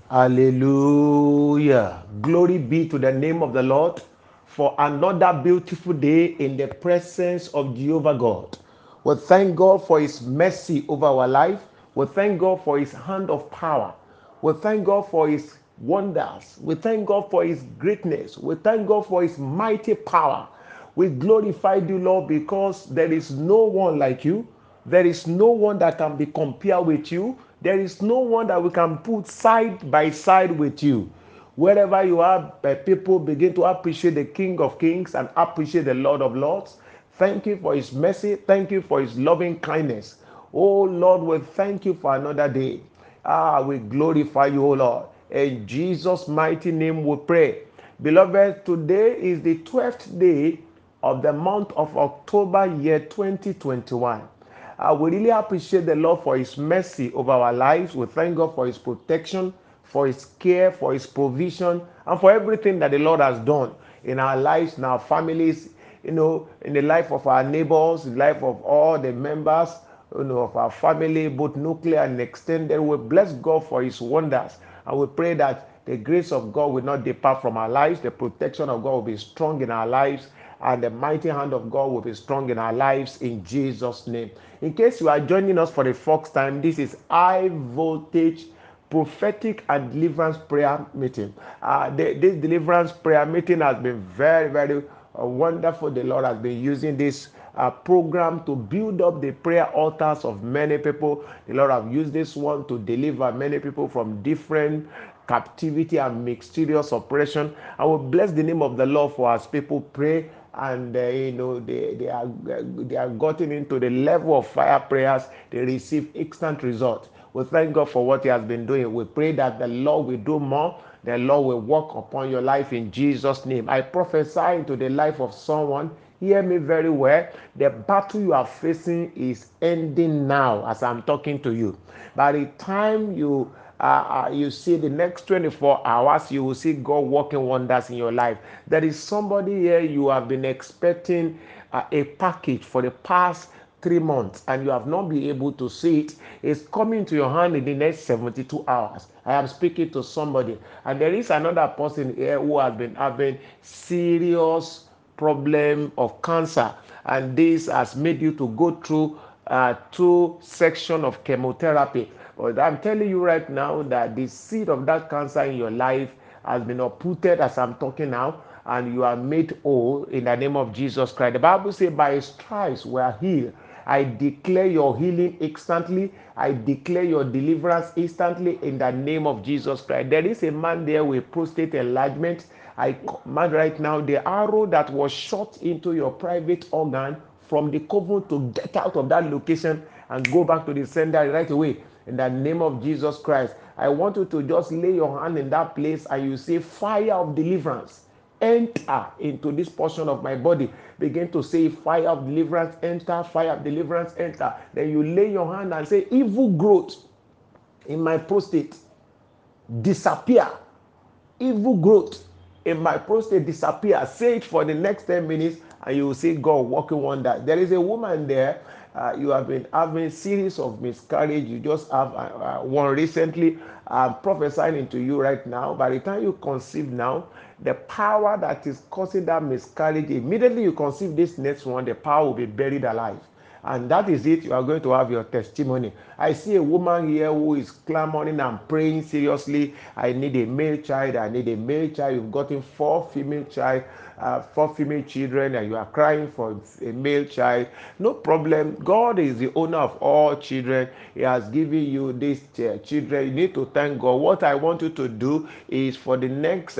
Hallelujah. Glory be to the name of the Lord for another beautiful day in the presence of Jehovah God. We thank God for his mercy over our life. We thank God for his hand of power. We thank God for his wonders. We thank God for his greatness. We thank God for his mighty power. We glorify you, Lord, because there is no one like you. There is no one that can be compared with you. There is no one that we can put side by side with you. Wherever you are, people begin to appreciate the King of Kings and appreciate the Lord of Lords. Thank you for his mercy. Thank you for his loving kindness. Oh Lord, we thank you for another day. We glorify you, oh Lord. In Jesus' mighty name we pray. Beloved, today is the 12th day of the month of October, year 2021. We really appreciate the Lord for his mercy over our lives. We thank God for his protection, for his care, for his provision, and for everything that the Lord has done in our lives, in our families, in the life of our neighbors, in the life of all the members, of our family, both nuclear and extended. We bless God for his wonders. And we pray that the grace of God will not depart from our lives. The protection of God will be strong in our lives. And the mighty hand of God will be strong in our lives in Jesus' name. In case you are joining us for the first time, this is High Voltage Prophetic and Deliverance Prayer Meeting. This deliverance prayer meeting has been very, very wonderful. The Lord has been using this program to build up the prayer altars of many people. The Lord have used this one to deliver many people from different captivity and mysterious oppression. I will bless the name of the Lord for as people pray and they are gotten into the level of fire prayers. They receive instant result. We thank God for what he has been doing. We pray that the Lord will do more. The Lord will work upon your life in Jesus' name. I prophesy into the life of someone. Hear me very well. The battle you are facing is ending now as I'm talking to you. By the time you see the next 24 hours, you will see God working wonders in your life. There is somebody here, you have been expecting a package for the past 3 months and you have not been able to see it. It's coming to your hand in the next 72 hours. I am speaking to somebody, and there is another person here who has been having serious problem of cancer, and this has made you to go through 2 sections of chemotherapy. But I'm telling you right now that the seed of that cancer in your life has been uprooted as I'm talking now, and you are made whole in the name of Jesus Christ. The Bible says, by his stripes we are healed. I declare your healing instantly. I declare your deliverance instantly in the name of Jesus Christ. There is a man there with prostate enlargement. I command right now the arrow that was shot into your private organ from the coven to get out of that location and go back to the sender right away in the name of Jesus Christ. I want you to just lay your hand in that place and you say, fire of deliverance, enter into this portion of my body. Begin to say, fire of deliverance, enter, fire of deliverance, enter. Then you lay your hand and say, evil growth in my prostate, disappear. Evil growth in my prostate, disappear. Say it for the next 10 minutes and you will see God working wonders. There is a woman there. You have been having a series of miscarriage. You just have one recently. I'm prophesying into you right now. By the time you conceive now, the power that is causing that miscarriage, immediately you conceive this next one, the power will be buried alive. And that is it. You are going to have your testimony. I see a woman here who is clamoring and praying seriously. I need a male child. I need a male child. You've gotten 4 female children, and you are crying for a male child. No problem. God is the owner of all children. He has given you these children. You need to thank God. What I want you to do is for the next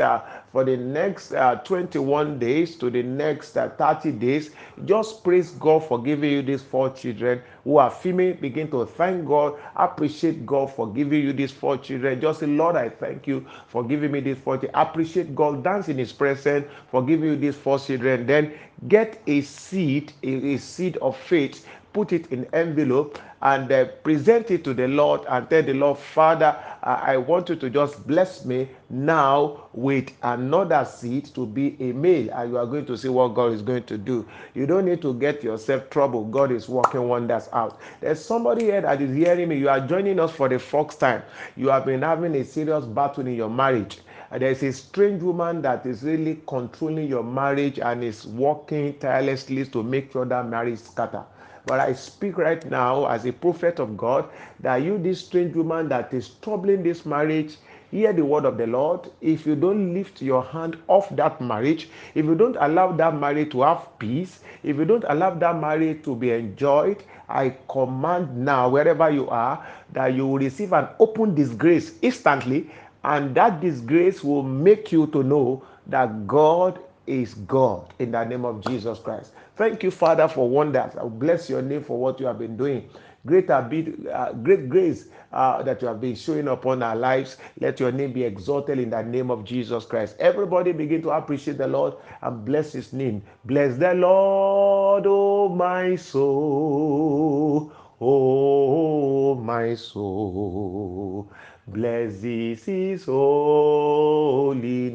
21 days to the next 30 days, just praise God for giving you these 4 children who are female. Begin to thank God, appreciate God for giving you these 4 children. Just say, Lord, I thank you for giving me these 4 children. Appreciate God, dance in his presence for giving you these 4 children. Then get a seed of faith. put it in envelope and present it to the Lord and tell the Lord, Father, I want you to just bless me now with another seed to be a male, and you are going to see what God is going to do. You don't need to get yourself trouble. God is working wonders out. There's somebody here that is hearing me. You are joining us for the first time. You have been having a serious battle in your marriage. There's a strange woman that is really controlling your marriage and is working tirelessly to make sure that marriage scatter. But I speak right now as a prophet of God that you, this strange woman that is troubling this marriage, hear the word of the Lord. If you don't lift your hand off that marriage, if you don't allow that marriage to have peace, if you don't allow that marriage to be enjoyed, I command now, wherever you are, that you will receive an open disgrace instantly, and that disgrace will make you to know that God is God in the name of Jesus Christ. Thank you, Father, for wonders. I bless your name for what you have been doing. Great grace that you have been showing upon our lives. Let your name be exalted in the name of Jesus Christ. Everybody begin to appreciate the Lord and bless his name. Bless the Lord, oh my soul. Oh, my soul, bless his holy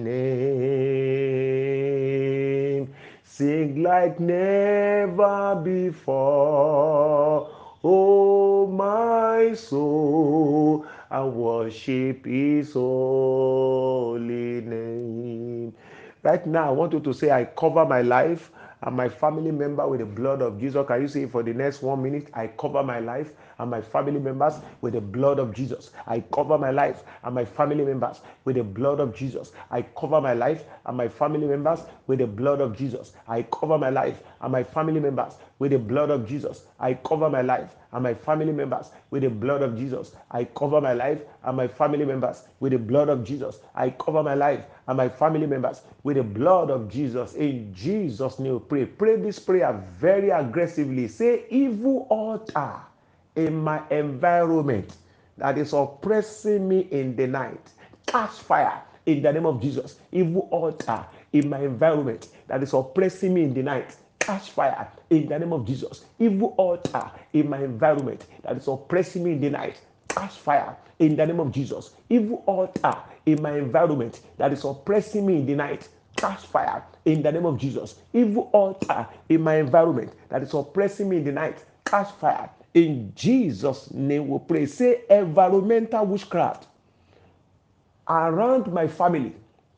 name. Sing like never before. Oh, my soul, and worship his holy name. Right now, I want you to say, I cover my life and my family member with the blood of Jesus. Can you say for the next 1 minute? I cover my life and my family members with the blood of Jesus. I cover my life and my family members with the blood of Jesus. I cover my life and my family members with the blood of Jesus. I cover my life and my family members with the blood of Jesus. I cover my life and my family members with the blood of Jesus. I cover my life and my family members with the blood of Jesus. I cover my life and my family members with the blood of Jesus. In Jesus' name, pray. Pray this prayer very aggressively. Say, evil altar in my environment that is oppressing me in the night, catch fire in the name of Jesus. Evil altar in my environment that is oppressing me in the night, catch fire in the name of Jesus. Evil altar in my environment that is oppressing me in the night, catch fire in the name of Jesus. Evil altar in my environment that is oppressing me in the night, catch fire in the name of Jesus. Evil altar in my environment that is oppressing me in the night, catch fire. In Jesus' name we pray. Say environmental witchcraft around my family.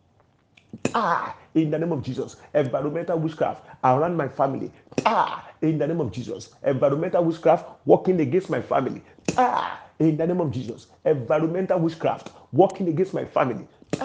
In the name of Jesus. Environmental witchcraft around my family. In the name of Jesus. Environmental witchcraft working against my family. In the name of Jesus. Environmental witchcraft working against my family.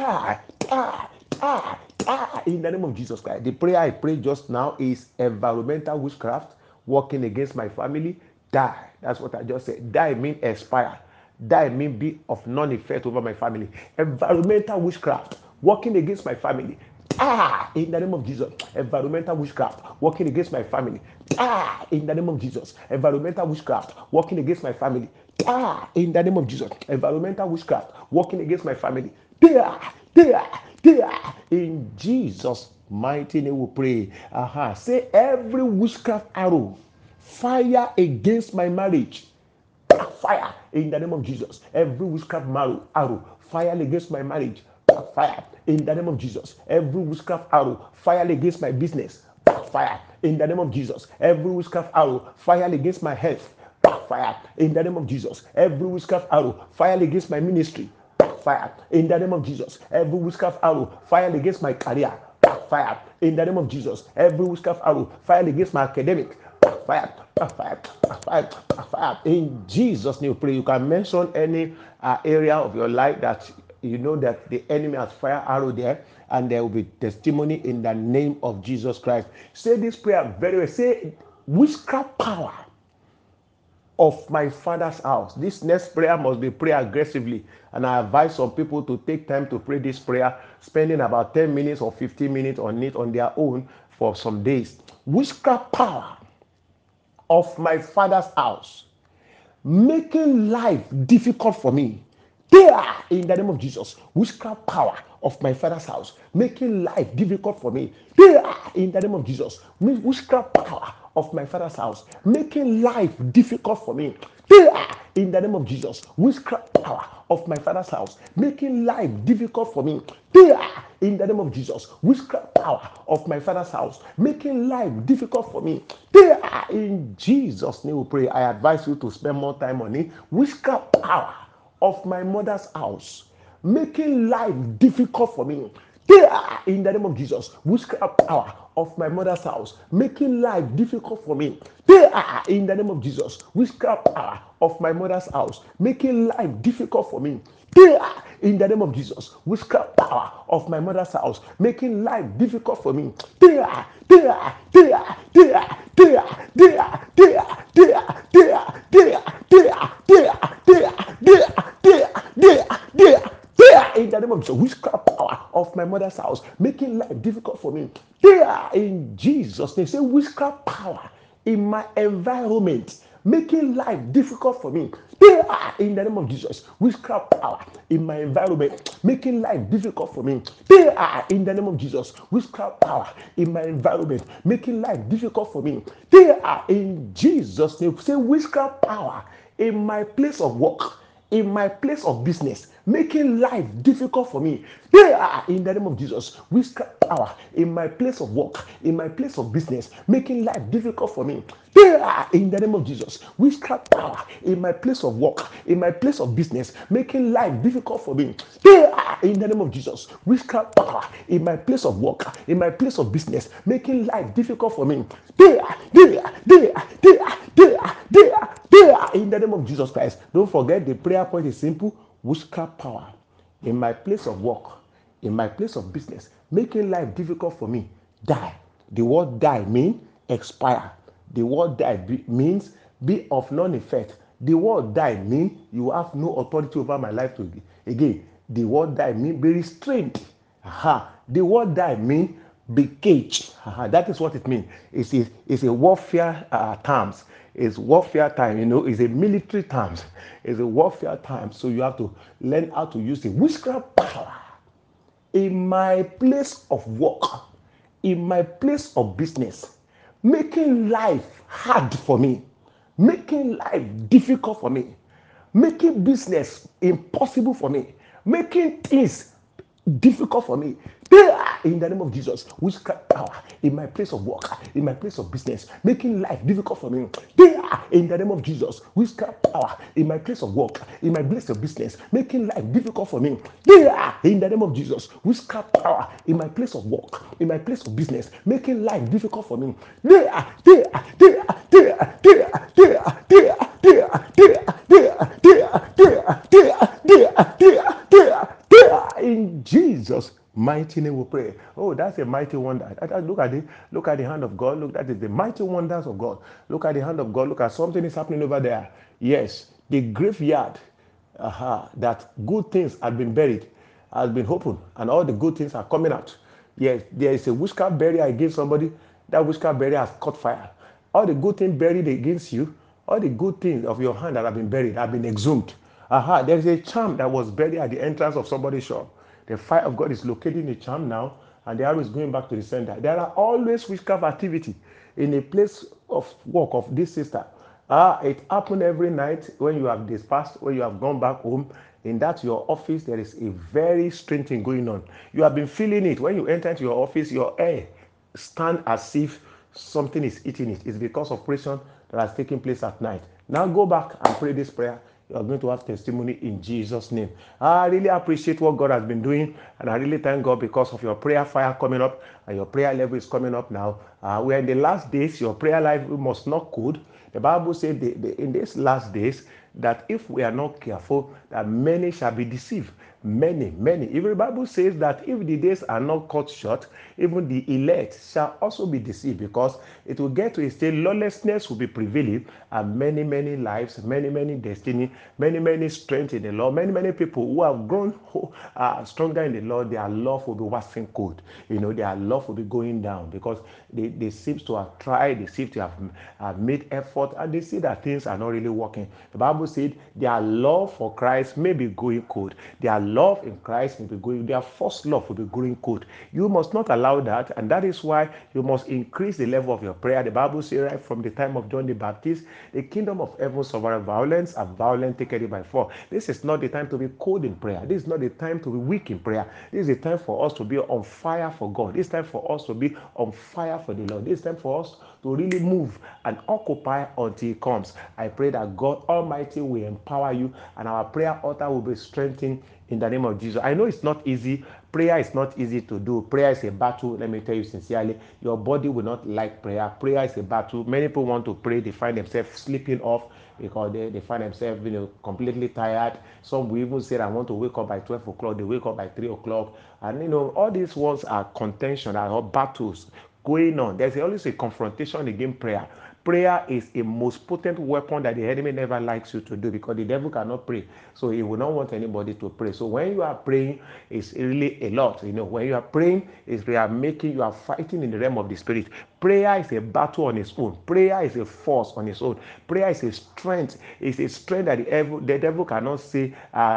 In the name of Jesus Christ. The prayer I prayed just now is environmental witchcraft working against my family. Die. That's what I just said. Die means expire. Die means be of none effect over my family. Environmental witchcraft working against my family. In the name of Jesus. Environmental witchcraft working against my family. In the name of Jesus. Environmental witchcraft working against my family. In the name of Jesus. Environmental witchcraft working against my family. In Jesus' mighty name we pray. Say every witchcraft arrow fire against my marriage. Fire in the name of Jesus. Every witchcraft arrow fire against my marriage. Fire in the name of Jesus. Every witchcraft arrow fire against my business. Fire in the name of Jesus. Every witchcraft arrow fire against my health. Fire in the name of Jesus. Every witchcraft arrow fire against my ministry. Fire in the name of Jesus. Every witchcraft arrow fire against my career. Fire in the name of Jesus. Every witchcraft arrow fire against my academic. Fire, fire, fire, fire. In Jesus' name, pray. You can mention any area of your life that you know that the enemy has fire arrow there, and there will be testimony in the name of Jesus Christ. Say this prayer very well. Say, witchcraft power of my father's house. This next prayer must be prayed aggressively, and I advise some people to take time to pray this prayer, spending about 10 minutes or 15 minutes on it on their own for some days. Witchcraft power of my father's house, making life difficult for me. There, in the name of Jesus, witchcraft power of my father's house, making life difficult for me. There, in the name of Jesus, witchcraft power of my father's house, making life difficult for me. They are in the name of Jesus. Witchcraft power of my father's house, making life difficult for me. They are in the name of Jesus. Witchcraft power of my father's house, making life difficult for me. They are in Jesus' name we pray. I advise you to spend more time on it. Witchcraft power of my mother's house, making life difficult for me. They are in the name of Jesus. Witchcraft power of my mother's house, making life difficult for me. They are in the name of Jesus. Witchcraft power of my mother's house, making life difficult for me. They are in the name of Jesus. Witchcraft power of my mother's house, making life difficult for me. They are, they are, they are, they are, they are, they are, they are, they are, they are, they are, they are, they are, they are, they are, they are, they are, they are. They are in the name of Jesus. Witchcraft power of my mother's house, making life difficult for me. They are in Jesus' name. Say witchcraft power in my environment, making life difficult for me. They are in the name of Jesus. Witchcraft power in my environment, making life difficult for me. They are in the name of Jesus. Witchcraft power in my environment, making life difficult for me. They are in Jesus' name. Say witchcraft power in my place of work, in my place of business, making life difficult for me. They are in the name of Jesus. Witchcraft power in my place of work, in my place of business, making life difficult for me. They are in the name of Jesus. Witchcraft power in my place of work, in my place of business, making life difficult for me. They are in the name of Jesus. Witchcraft power in my place of work, in my place of business, making life difficult for me. They are, they are, they are, they are, they are, they are, they are in the name of Jesus Christ. Don't forget the prayer point is simple. Witchcraft power in my place of work, in my place of business, making life difficult for me. Die. The word die means expire. The word die means be of none effect. The word die means you have no authority over my life to again. The word die means be restrained. Aha. The word die means be caged. Aha. That is what it means. It's a warfare terms. It's warfare time, it's a military terms. It's a warfare time. So you have to learn how to use the witchcraft power in my place of work, in my place of business, making life hard for me, making life difficult for me, making business impossible for me, making things difficult for me. They are in the name of Jesus. Witchcraft power in my place of work, in my place of business, making life difficult for me. They are in the name of Jesus. Witchcraft power in my place of work, in my place of business, making life difficult for me. They are in the name of Jesus. Witchcraft power in my place of work, in my place of business, making life difficult for me. They are, they are, they are, they are, they are, they are, they are, they are, they are, they are, they are, they are, they are, they are, they are, they are. In Jesus' mighty name we pray. Oh, that's a mighty wonder. Look at it. Look at the hand of God. Look at it. The mighty wonders of God. Look at the hand of God. Look at something is happening over there. Yes, the graveyard that good things have been buried has been opened and all the good things are coming out. Yes, there is a witchcraft burial against somebody. That witchcraft burial has caught fire. All the good things buried against you, all the good things of your hand that have been buried have been exhumed. There is a charm that was buried at the entrance of somebody's shop. The fire of God is locating the charm now, and the arrow is going back to the center. There are always witchcraft activity in a place of work of this sister. It happened every night when you have dispersed, when you have gone back home. In that your office, there is a very strange thing going on. You have been feeling it. When you enter into your office, your air stand as if something is eating it. It's because of operation that has taken place at night. Now go back and pray this prayer. You are going to have testimony in Jesus' name. I really appreciate what God has been doing, and I really thank God because of your prayer fire coming up, and your prayer level is coming up now. We are in the last days. Your prayer life must not cold. The Bible said in these last days that if we are not careful, that many shall be deceived. Many. Even the Bible says that if the days are not cut short, even the elect shall also be deceived, because it will get to a state lawlessness will be prevailing, and many lives, many destiny, many strength in the Lord, many people who have grown stronger in the Lord, their love will be waxing cold. Their love will be going down, because they seem to have tried, they seem to have made effort, and they see that things are not really working. The Bible said their love for Christ may be going cold. Their love in Christ will be going, their first love will be growing cold. You must not allow that, and that is why you must increase the level of your prayer. The Bible says right from the time of John the Baptist, the kingdom of heaven suffereth violence, and violence taketh it by force. This is not the time to be cold in prayer. This is not the time to be weak in prayer. This is the time for us to be on fire for God. This is time for us to be on fire for the Lord. This is time for us to really move and occupy until He comes. I pray that God Almighty will empower you, and our prayer altar will be strengthened in the name of Jesus. I know it's not easy. Prayer is not easy to do. Prayer is a battle. Let me tell you sincerely, your body will not like prayer. Prayer is a battle. Many people want to pray, they find themselves sleeping off because they find themselves completely tired. Some will even say, I want to wake up by 12 o'clock. They wake up by 3 o'clock. And all these ones are contention, are battles going on. There's always a confrontation against prayer. Prayer is a most potent weapon that the enemy never likes you to do, because the devil cannot pray. So he will not want anybody to pray. So when you are praying, it's really a lot. When you are praying, you are fighting in the realm of the spirit. Prayer is a battle on its own. Prayer is a force on its own. Prayer is a strength. It's a strength that the devil cannot say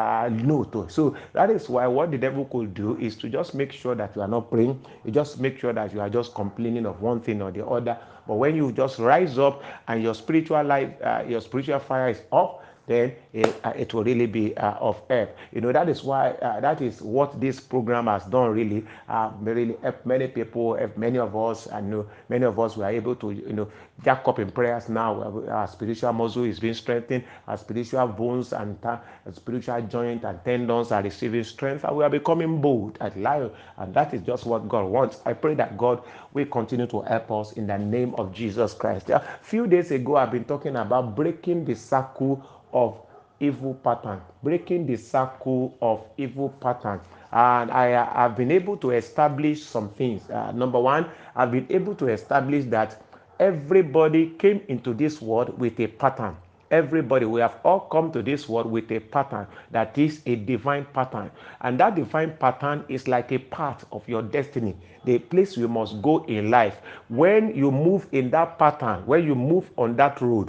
no to. So that is why what the devil could do is to just make sure that you are not praying. You just make sure that you are just complaining of one thing or the other. But when you just rise up and your spiritual life, your spiritual fire is up, then it will really be of help. That is why that is what this program has done. Really helped many people. Many of us, many of us were able to jack up in prayers now. Our spiritual muscle is being strengthened. Our spiritual bones and spiritual joint and tendons are receiving strength, and we are becoming bold at life. And that is just what God wants. I pray that God will continue to help us in the name of Jesus Christ. A few days ago, I've been talking about breaking the circle of evil pattern, breaking the circle of evil pattern. And I have been able to establish some things. Number one, I've been able to establish that everybody came into this world with a pattern. Everybody, we have all come to this world with a pattern that is a divine pattern. And that divine pattern is like a part of your destiny, the place you must go in life. When you move in that pattern, when you move on that road,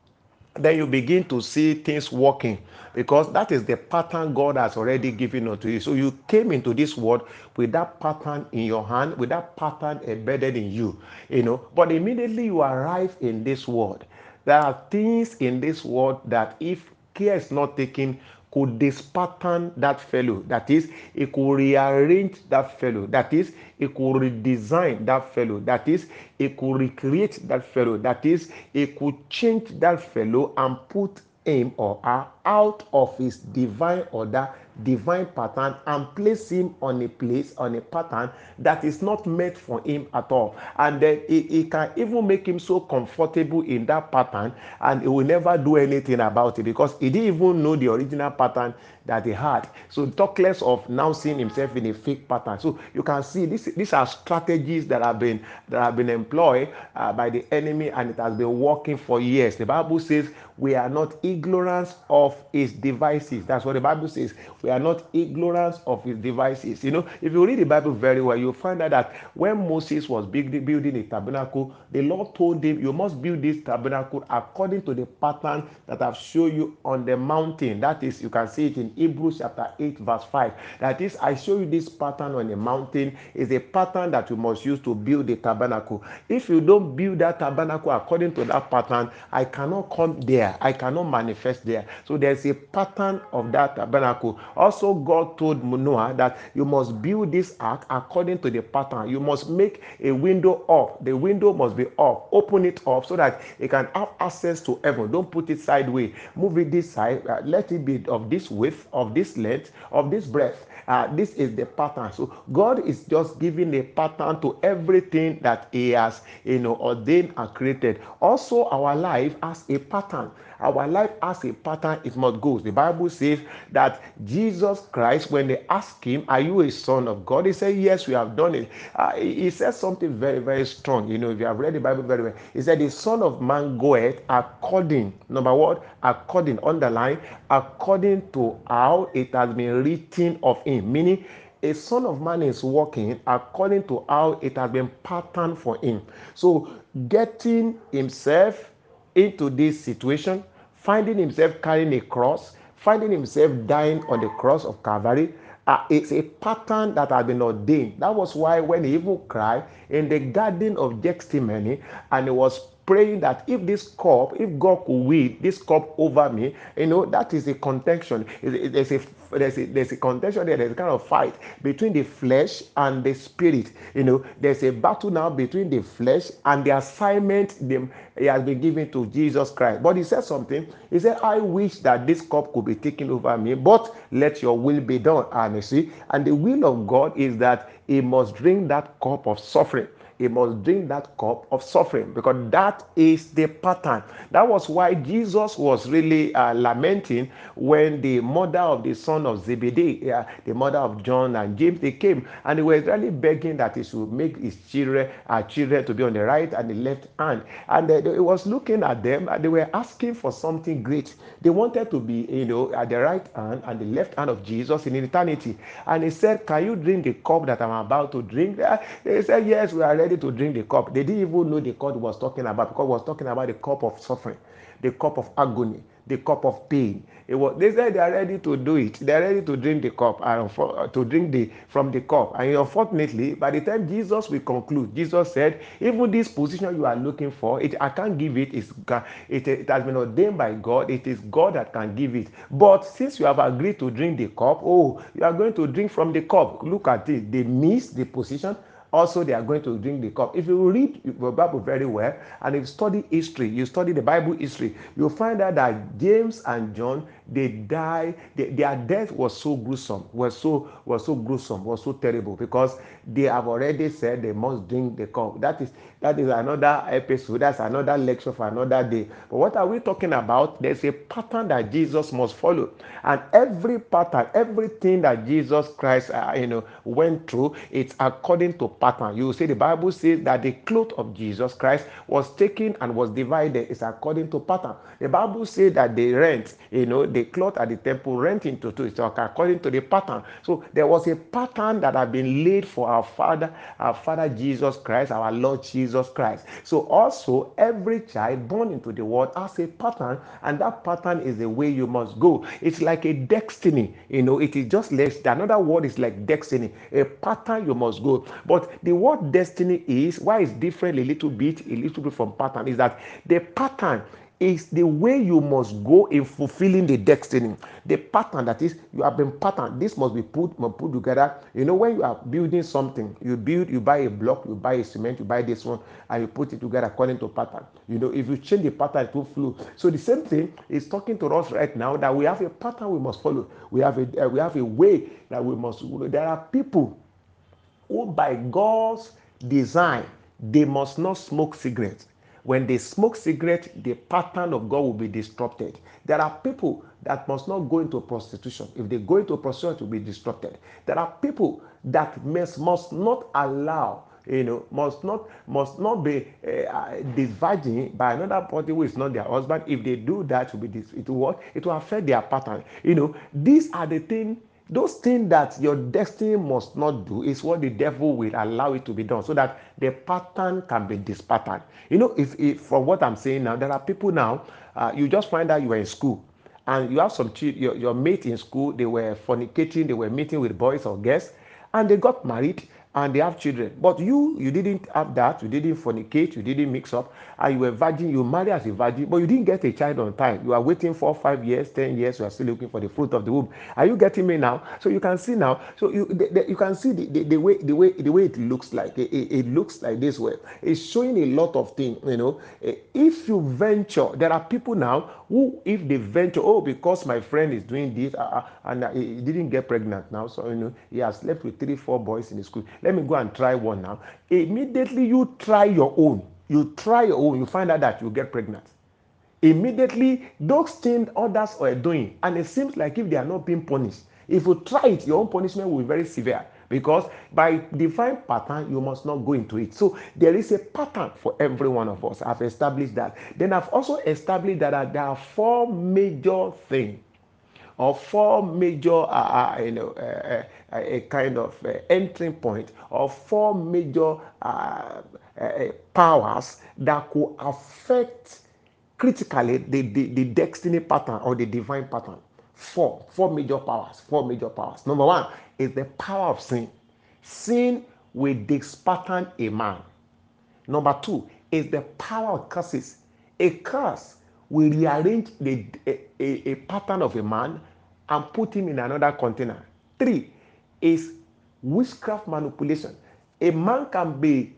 then you begin to see things working, because that is the pattern God has already given unto you. So you came into this world with that pattern in your hand, with that pattern embedded in you, But immediately you arrive in this world, there are things in this world that, if care is not taken, could dispattern that fellow. That is, it could rearrange that fellow. That is, it could redesign that fellow. That is, it could recreate that fellow. That is, it could change that fellow and put him or her out of his divine order, divine pattern, and place him on a pattern that is not meant for him at all. And then it can even make him so comfortable in that pattern, and he will never do anything about it, because he didn't even know the original pattern that he had. So talk less of now seeing himself in a fake pattern. So you can see these are strategies that have been employed by the enemy, and it has been working for years. The Bible says we are not ignorant of his devices. That's what the Bible says. We are not ignorant of his devices. If you read the Bible very well, you'll find out that when Moses was building the tabernacle, the Lord told him, you must build this tabernacle according to the pattern that I've shown you on the mountain. That is, you can see it in Hebrews chapter 8 verse 5. That is, I show you this pattern on the mountain. Is a pattern that you must use to build the tabernacle. If you don't build that tabernacle according to that pattern, I cannot come there. I cannot manifest there. So there's a pattern of that tabernacle. Also, God told Noah that you must build this ark according to the pattern. You must make a window up. The window must be up. Open it up so that it can have access to heaven. Don't put it sideways. Move it this side. Let it be of this width, of this length, of this breadth. This is the pattern. So God is just giving a pattern to everything that He has, ordained and created. Also, our life has a pattern. Our life has a pattern. It must go. The Bible says that Jesus Christ, when they asked him, "Are you a son of God?" He said, "Yes, we have done it." He said something very, very strong. If you have read the Bible very well, he said, "The Son of Man goeth according," number one, according, underline, according to how it has been written of him. Meaning, a son of man is walking according to how it has been patterned for him. So getting himself into this situation, finding himself carrying a cross, finding himself dying on the cross of Calvary. It's a pattern that has been ordained. That was why when he even cried in the Garden of Gethsemane, and he was praying that if this cup, if God could will this cup over me, that is a contention. There's a contention there. There's a kind of fight between the flesh and the spirit. There's a battle now between the flesh and the assignment he has been given to Jesus Christ. But he said something. He said, I wish that this cup could be taken over me, but let your will be done. And you see, and the will of God is that he must drink that cup of suffering. He must drink that cup of suffering, because that is the pattern. That was why Jesus was really lamenting when the mother of the son of Zebedee, the mother of John and James, they came, and they were really begging that he should make his children to be on the right and the left hand. And he was looking at them, and they were asking for something great. They wanted to be, at the right hand and the left hand of Jesus in eternity. And he said, can you drink the cup that I'm about to drink? They said, yes, we are ready to drink the cup. They didn't even know the cup he was talking about, because he was talking about the cup of suffering, the cup of agony, the cup of pain. They said they are ready to do it. They are ready to drink the cup, and to drink from the cup. And unfortunately, by the time Jesus will conclude, Jesus said, even this position you are looking for, I can't give it. It has been ordained by God. It is God that can give it. But since you have agreed to drink the cup, you are going to drink from the cup. Look at it. They missed the position. Also, they are going to drink the cup. If you read your Bible very well, and if you study history, you study the Bible history, you'll find out that James and John, they died. Their death was so gruesome, was so terrible, because they have already said they must drink the cup. That is another episode. That's another lecture for another day. But what are we talking about? There's a pattern that Jesus must follow, and every pattern, everything that Jesus Christ, went through, it's according to pattern. You see, the Bible says that the cloth of Jesus Christ was taken and was divided. It's according to pattern. The Bible says that they rent, the cloth at the temple rent into two. It's according to the pattern. So there was a pattern that had been laid for our Father Jesus Christ, our Lord Jesus Christ. So also every child born into the world has a pattern, and that pattern is the way you must go. It's like a destiny. It is just less. Another word is like destiny, a pattern you must go. But the word destiny is why it's different a little bit from pattern, is that the pattern is the way you must go in fulfilling the destiny. The pattern, that is, you have been patterned. This must be put together. When you are building something, you buy a block, you buy a cement, you buy this one, and you put it together according to pattern. If you change the pattern, it will flow. So the same thing is talking to us right now, that we have a pattern we must follow. We have a way that we must. There are people who, by God's design, they must not smoke cigarettes. When they smoke cigarettes, the pattern of God will be disrupted. There are people that must not go into prostitution. If they go into prostitution, it will be disrupted. There are people that must not allow, must not be dividing by another party who is not their husband. If they do that, it will affect their pattern. These are the things. Those things that your destiny must not do is what the devil will allow it to be done, so that the pattern can be dispatterned. If from what I'm saying now, there are people now, you just find out you are in school, and you have your mate in school, they were fornicating, they were meeting with boys or girls, and they got married, and they have children. But you didn't have that. You didn't fornicate. You didn't mix up. And you were virgin. You married as a virgin, but you didn't get a child on time. You are waiting for 5 years, 10 years. You are still looking for the fruit of the womb. Are you getting me now? So you can see now. So you can see the way it looks like. It looks like this way. It's showing a lot of things. If you venture, there are people now who, if they venture, because my friend is doing this, and he didn't get pregnant now, so he has slept with 3-4 boys in the school. Let me go and try one now. Immediately you try your own. You find out that you get pregnant. Immediately, those things others are doing, and it seems like if they are not being punished, if you try it, your own punishment will be very severe, because by divine pattern, you must not go into it. So there is a pattern for every one of us. I've established that. Then I've also established that there are 4 major things, or 4 major, a kind of entering point, or 4 major powers that could affect critically the destiny pattern or the divine pattern. Four major powers. Four major powers. Number one is the power of sin. Sin will dispattern a man. Number two is the power of curses. A curse will rearrange a pattern of a man and put him in another container. Three is witchcraft manipulation. A man can be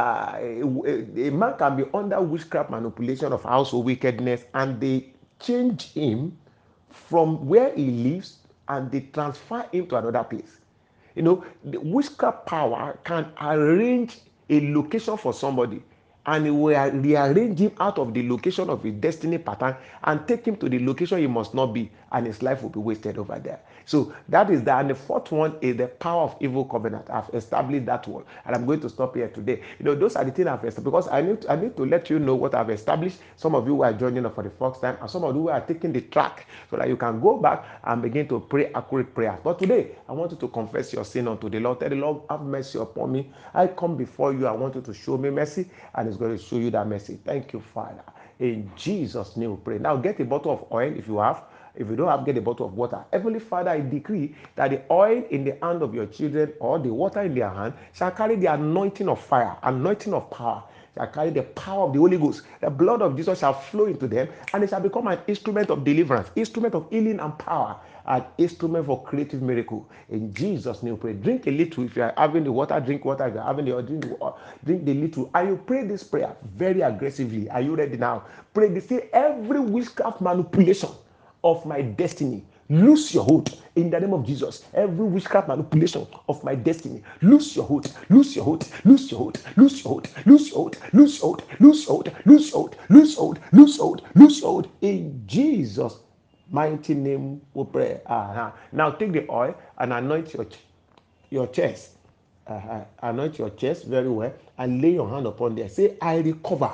a man can be under witchcraft manipulation of household wickedness, and they change him from where he lives and they transfer him to another place. The witchcraft power can arrange a location for somebody, and it will rearrange him out of the location of his destiny pattern and take him to the location he must not be, and his life will be wasted over there. So that is that. And the fourth one is the power of evil covenant. I've established that one, and I'm going to stop here today. Those are the things I've established, because I need to let you know what I've established. Some of you who are joining us for the first time, and some of you who are taking the track, so that you can go back and begin to pray accurate prayers. But today, I want you to confess your sin unto the Lord. Tell the Lord, have mercy upon me. I come before you. I want you to show me mercy, and it's going to show you that mercy. Thank you, Father. In Jesus' name we pray. Now get a bottle of oil if you have. If you don't have, get a bottle of water. Heavenly Father, I decree that the oil in the hand of your children or the water in their hand shall carry the anointing of fire, anointing of power, shall carry the power of the Holy Ghost. The blood of Jesus shall flow into them, and it shall become an instrument of deliverance, instrument of healing and power, an instrument for creative miracle. In Jesus' name, pray. Drink a little. If you are having the water, drink water. If you are having the oil, drink the little. And you pray this prayer very aggressively. Are you ready now? Pray this. Say, every witchcraft manipulation of my destiny, lose your hold in the name of Jesus. Every witchcraft manipulation of my destiny, lose your hold, lose your hold, lose your hold, lose your hold, lose your hold, lose your hold, lose your hold, lose your hold, lose your hold, lose your hold, lose your hold. In Jesus' mighty name we pray. Now take the oil and anoint your chest. Anoint your chest very well and lay your hand upon there. Say, I recover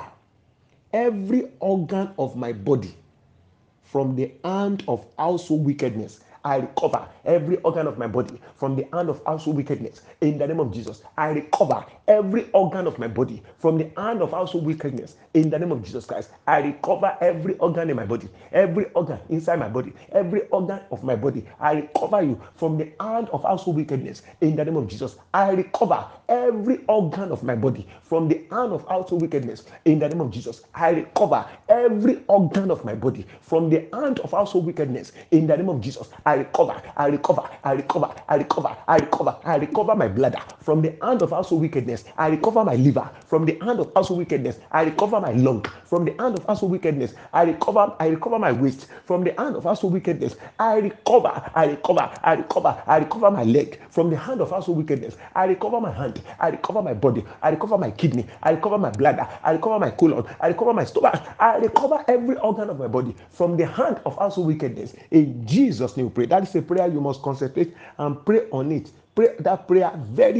every organ of my body from the hand of household wickedness. I recover every organ of my body from the hand of household wickedness. In the name of Jesus, I recover every organ of my body from the hand of household wickedness. In the name of Jesus Christ, I recover every organ in my body, every organ inside my body, every organ of my body. I recover you from the hand of household wickedness. In the name of Jesus, I recover every organ of my body from the hand of household wickedness. In the name of Jesus, I recover every organ of my body from the hand of household wickedness. In the name of Jesus, I recover, I recover, I recover, I recover, I recover, I recover my bladder from the hand of household wickedness. I recover my liver from the hand of household wickedness. I recover my lung from the hand of household wickedness. I recover my waist from the hand of household wickedness. I recover, I recover, I recover, I recover my leg from the hand of household wickedness. I recover my hand, I recover my body, I recover my kidney, I recover my bladder, I recover my colon, I recover my stomach, I recover every organ of my body from the hand of household wickedness. In Jesus' name we pray. That is a prayer you must concentrate and pray on it. Pray that prayer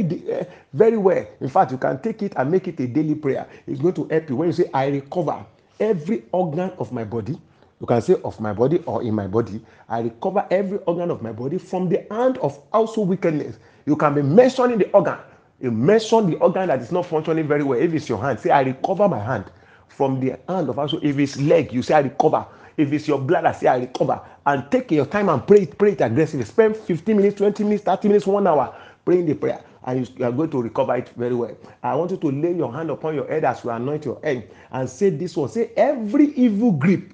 very well. In fact, you can take it and make it a daily prayer. It's going to help you. When you say, I recover every organ of my body, you can say of my body or in my body. I recover every organ of my body from the hand of household wickedness. You can be mentioning the organ. You mention the organ that is not functioning very well. If it's your hand, say, I recover my hand from the hand of household. If it's leg, you say, I recover. If it's your bladder, say, I recover. And take your time and pray it aggressively. Spend 15 minutes, 20 minutes, 30 minutes, 1 hour praying the prayer, and you are going to recover it very well. I want you to lay your hand upon your head as you anoint your head and say this one. Say, every evil grip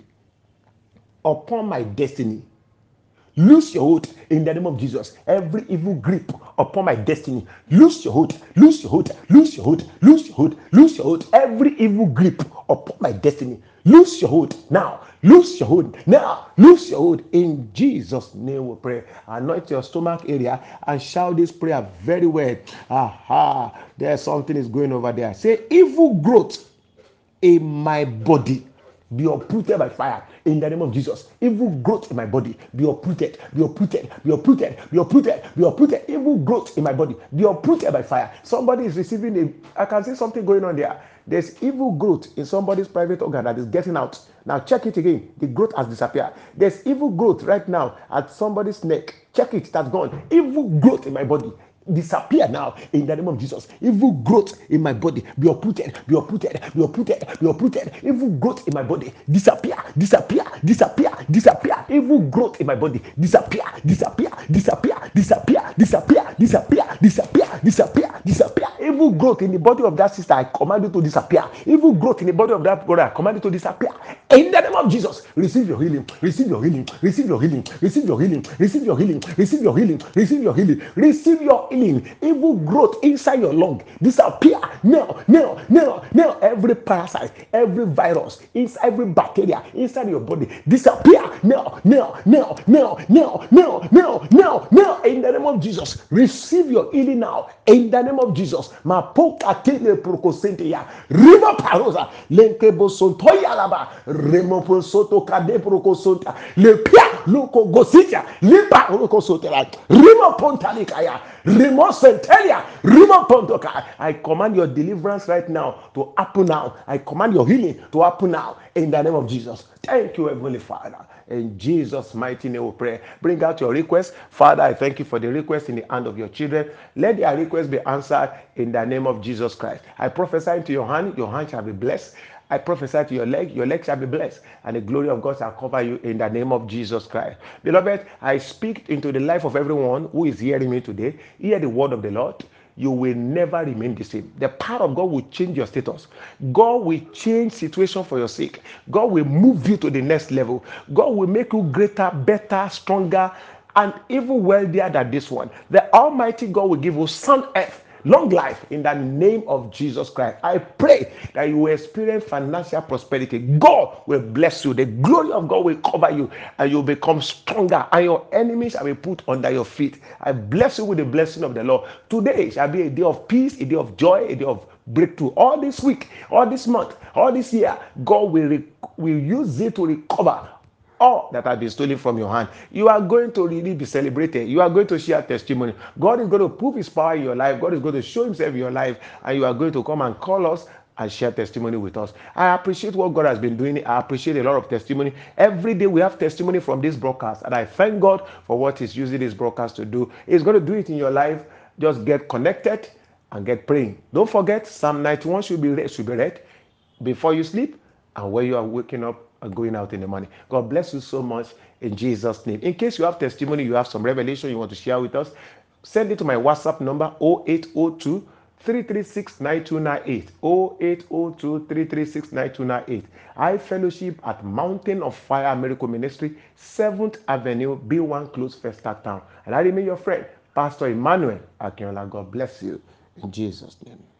upon my destiny, lose your hold in the name of Jesus. Every evil grip upon my destiny, lose your hold, lose your hold, lose your hold, lose your hold, lose your hold. Every evil grip upon my destiny, lose your hold now, lose your hold now, lose your hold. In Jesus' name we pray. Anoint your stomach area and shout this prayer very well. There's something is going over there. Say, evil growth in my body be uprooted by fire in the name of Jesus. Evil growth in my body be uprooted, be uprooted, be uprooted, be uprooted, be uprooted. Evil growth in my body be uprooted by fire. Somebody is receiving I can see something going on there. There's evil growth in somebody's private organ that is getting out. Now check it again. The growth has disappeared. There's evil growth right now at somebody's neck. Check it, that's gone. Evil growth in my body. disappear now in the name of Jesus. Evil growth in my body be uprooted, be uprooted, be uprooted, be uprooted. Evil growth in my body disappear, disappear, disappear, disappear. Evil growth in my body disappear, disappear, disappear, disappear, disappear, disappear, disappear, disappear, disappear. Evil growth in the body of that sister, I command you to disappear. Evil growth in the body of that brother, I command you to disappear. In the name of Jesus, receive your healing, receive your healing, receive your healing, receive your healing, receive your healing, receive your healing, receive your healing, receive your healing. Evil growth inside your lung disappear now, now, now, now. Every parasite, every virus, every bacteria inside your body disappear now, now, now, now, now, now, now, now, now. In the name of Jesus, receive your healing now. In the name of Jesus, mapoka tele prokosenteya, river parosa, lenkebo sontoya laba, remopo soto kade prokosonta, le pia loko gosita, lipa prokosotela, rimo pontalikaya, rimo sentelia, rimo pontoka. I command your deliverance right now to happen now. I command your healing to happen now in the name of Jesus. Thank you, Heavenly Father. In Jesus' mighty name we pray. Bring out your request. Father, I thank you for the request in the hand of your children. Let their request be answered in the name of Jesus Christ. I prophesy into your hand shall be blessed. I prophesy to your leg shall be blessed, and the glory of God shall cover you in the name of Jesus Christ. Beloved, I speak into the life of everyone who is hearing me today. Hear the word of the Lord. You will never remain the same. The power of God will change your status. God will change situation for your sake. God will move you to the next level. God will make you greater, better, stronger, and even wealthier than this one. The Almighty God will give you sound earth, long life in the name of Jesus Christ. I pray that you will experience financial prosperity. God will bless you. The glory of God will cover you, and you will become stronger, and your enemies shall be put under your feet. I bless you with the blessing of the Lord. Today shall be a day of peace, a day of joy, a day of breakthrough. All this week, all this month, all this year, God will use it to recover all that have been stolen from your hand. You are going to really be celebrated. You are going to share testimony. God is going to prove his power in your life. God is going to show himself in your life, and you are going to come and call us and share testimony with us. I appreciate what God has been doing. I appreciate a lot of testimony. Every day we have testimony from this broadcast, and I thank God for what he's using this broadcast to do. He's going to do it in your life. Just get connected and get praying. Don't forget, Psalm 91 should be read before you sleep and when you are waking up and going out in the morning. God bless you so much in Jesus' name. In case you have testimony, you have some revelation you want to share with us, send it to my WhatsApp number 0802 336 9298. 0802 336 9298. I fellowship at Mountain of Fire Miracle Ministry, 7th Avenue, B1 Close, Festa Town. And I remain your friend, Pastor Emmanuel Akinola. God bless you in Jesus' name.